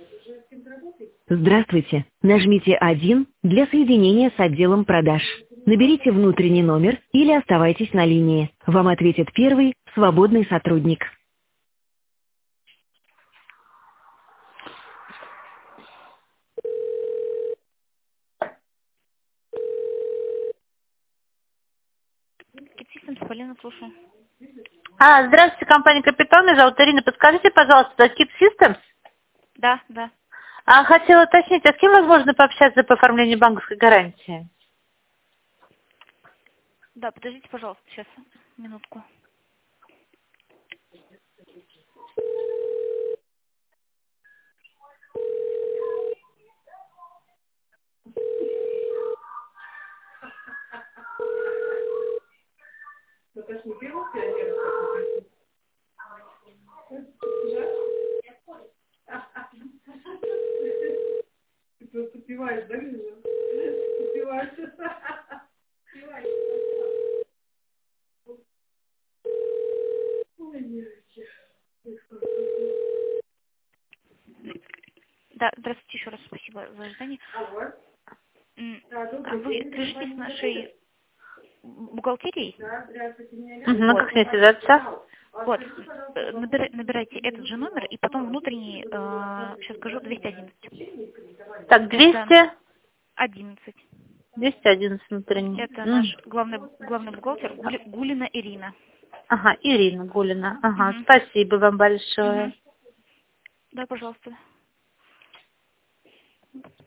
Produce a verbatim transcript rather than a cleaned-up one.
Здравствуйте. Нажмите один для соединения с отделом продаж. Наберите внутренний номер или оставайтесь на линии. Вам ответит первый свободный сотрудник. Китсистемс, Полина, слушаю. А, здравствуйте, компания «Капитан», меня зовут Ирина. Подскажите, пожалуйста, это Keep Systems? Да, да. А, хотела уточнить, а с кем возможно пообщаться по оформлению банковской гарантии? Да, подождите, пожалуйста, сейчас, минутку. Да, здравствуйте еще раз, спасибо за ожидание. М, А вы свяжитесь с нашей бухгалтерией? Угу, ну Вот. как с ней связаться? Вот. Э, набира- Набирайте этот же номер и потом внутренний, э, сейчас скажу, двести одиннадцать. Так, Это двести, одиннадцать. двести одиннадцать внутренний. Это М. наш главный, главный бухгалтер Гули- Гулина Ирина. Ага, Ирина Гулина. Ага, Мгм. спасибо вам большое. Мгм. Да, пожалуйста.